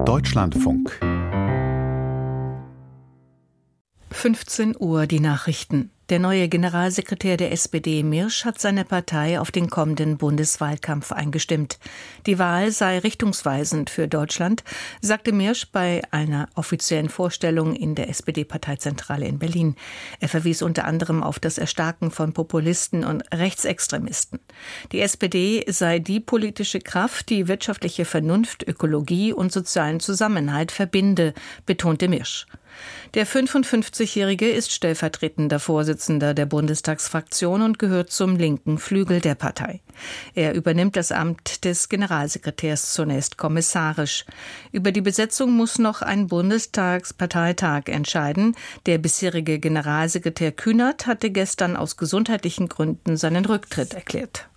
Deutschlandfunk. 15 Uhr die Nachrichten. Der neue Generalsekretär der SPD, Mirsch, hat seine Partei auf den kommenden Bundeswahlkampf eingestimmt. Die Wahl sei richtungsweisend für Deutschland, sagte Mirsch bei einer offiziellen Vorstellung in der SPD-Parteizentrale in Berlin. Er verwies unter anderem auf das Erstarken von Populisten und Rechtsextremisten. Die SPD sei die politische Kraft, die wirtschaftliche Vernunft, Ökologie und sozialen Zusammenhalt verbinde, betonte Mirsch. Der 55-Jährige ist stellvertretender Vorsitzender der Bundestagsfraktion und gehört zum linken Flügel der Partei. Er übernimmt das Amt des Generalsekretärs zunächst kommissarisch. Über die Besetzung muss noch ein Bundestagsparteitag entscheiden. Der bisherige Generalsekretär Kühnert hatte gestern aus gesundheitlichen Gründen seinen Rücktritt erklärt.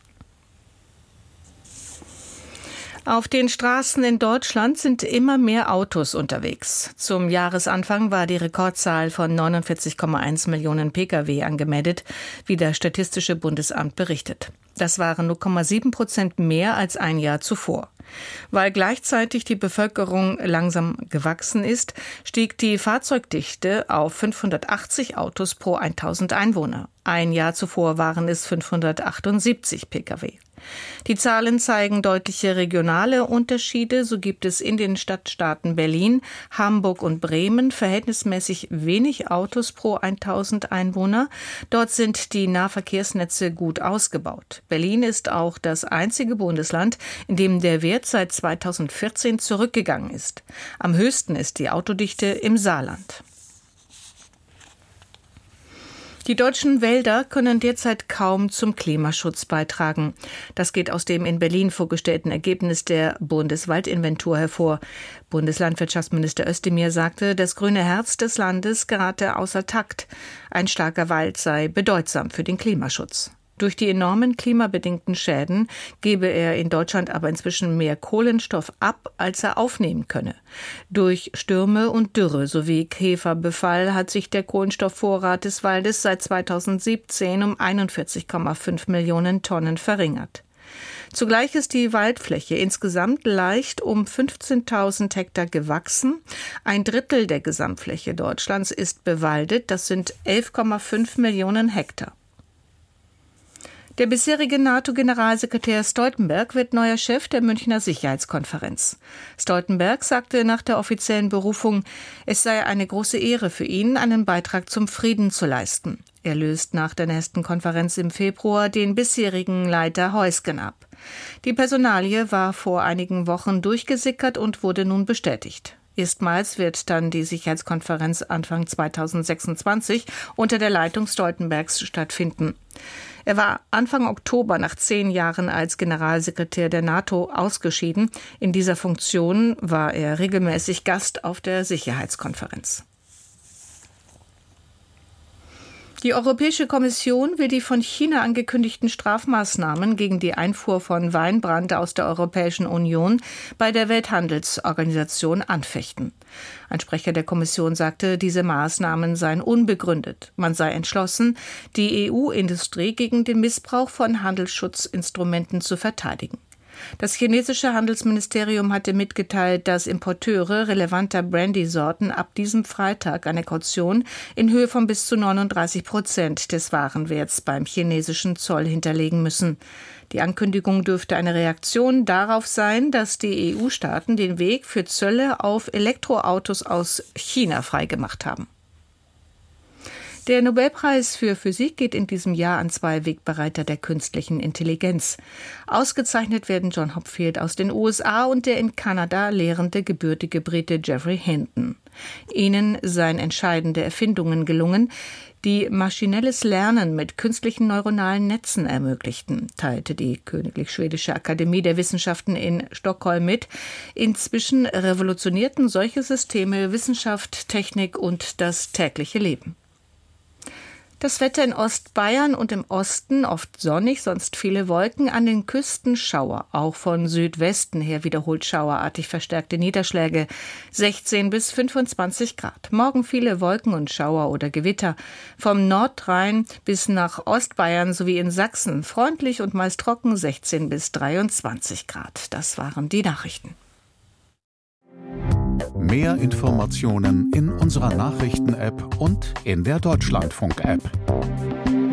Auf den Straßen in Deutschland sind immer mehr Autos unterwegs. Zum Jahresanfang war die Rekordzahl von 49,1 Millionen Pkw angemeldet, wie das Statistische Bundesamt berichtet. Das waren 0,7% mehr als ein Jahr zuvor. Weil gleichzeitig die Bevölkerung langsam gewachsen ist, stieg die Fahrzeugdichte auf 580 Autos pro 1000 Einwohner. Ein Jahr zuvor waren es 578 Pkw. Die Zahlen zeigen deutliche regionale Unterschiede. So gibt es in den Stadtstaaten Berlin, Hamburg und Bremen verhältnismäßig wenig Autos pro 1000 Einwohner. Dort sind die Nahverkehrsnetze gut ausgebaut. Berlin ist auch das einzige Bundesland, in dem der Wert seit 2014 zurückgegangen ist. Am höchsten ist die Autodichte im Saarland. Die deutschen Wälder können derzeit kaum zum Klimaschutz beitragen. Das geht aus dem in Berlin vorgestellten Ergebnis der Bundeswaldinventur hervor. Bundeslandwirtschaftsminister Özdemir sagte, das grüne Herz des Landes gerate außer Takt. Ein starker Wald sei bedeutsam für den Klimaschutz. Durch die enormen klimabedingten Schäden gebe er in Deutschland aber inzwischen mehr Kohlenstoff ab, als er aufnehmen könne. Durch Stürme und Dürre sowie Käferbefall hat sich der Kohlenstoffvorrat des Waldes seit 2017 um 41,5 Millionen Tonnen verringert. Zugleich ist die Waldfläche insgesamt leicht um 15.000 Hektar gewachsen. Ein Drittel der Gesamtfläche Deutschlands ist bewaldet, das sind 11,5 Millionen Hektar. Der bisherige NATO-Generalsekretär Stoltenberg wird neuer Chef der Münchner Sicherheitskonferenz. Stoltenberg sagte nach der offiziellen Berufung, es sei eine große Ehre für ihn, einen Beitrag zum Frieden zu leisten. Er löst nach der nächsten Konferenz im Februar den bisherigen Leiter Heusgen ab. Die Personalie war vor einigen Wochen durchgesickert und wurde nun bestätigt. Erstmals wird dann die Sicherheitskonferenz Anfang 2026 unter der Leitung Stoltenbergs stattfinden. Er war Anfang Oktober nach 10 Jahren als Generalsekretär der NATO ausgeschieden. In dieser Funktion war er regelmäßig Gast auf der Sicherheitskonferenz. Die Europäische Kommission will die von China angekündigten Strafmaßnahmen gegen die Einfuhr von Weinbrand aus der Europäischen Union bei der Welthandelsorganisation anfechten. Ein Sprecher der Kommission sagte, diese Maßnahmen seien unbegründet. Man sei entschlossen, die EU-Industrie gegen den Missbrauch von Handelsschutzinstrumenten zu verteidigen. Das chinesische Handelsministerium hatte mitgeteilt, dass Importeure relevanter Brandy-Sorten ab diesem Freitag eine Kaution in Höhe von bis zu 39% des Warenwerts beim chinesischen Zoll hinterlegen müssen. Die Ankündigung dürfte eine Reaktion darauf sein, dass die EU-Staaten den Weg für Zölle auf Elektroautos aus China freigemacht haben. Der Nobelpreis für Physik geht in diesem Jahr an 2 Wegbereiter der künstlichen Intelligenz. Ausgezeichnet werden John Hopfield aus den USA und der in Kanada lehrende gebürtige Brite Geoffrey Hinton. Ihnen seien entscheidende Erfindungen gelungen, die maschinelles Lernen mit künstlichen neuronalen Netzen ermöglichten, teilte die Königlich Schwedische Akademie der Wissenschaften in Stockholm mit. Inzwischen revolutionierten solche Systeme Wissenschaft, Technik und das tägliche Leben. Das Wetter in Ostbayern und im Osten oft sonnig, sonst viele Wolken, an den Küsten Schauer. Auch von Südwesten her wiederholt schauerartig verstärkte Niederschläge. 16 bis 25 Grad. Morgen viele Wolken und Schauer oder Gewitter. Vom Nordrhein bis nach Ostbayern sowie in Sachsen freundlich und meist trocken 16 bis 23 Grad. Das waren die Nachrichten. Mehr Informationen in unserer Nachrichten-App und in der Deutschlandfunk-App.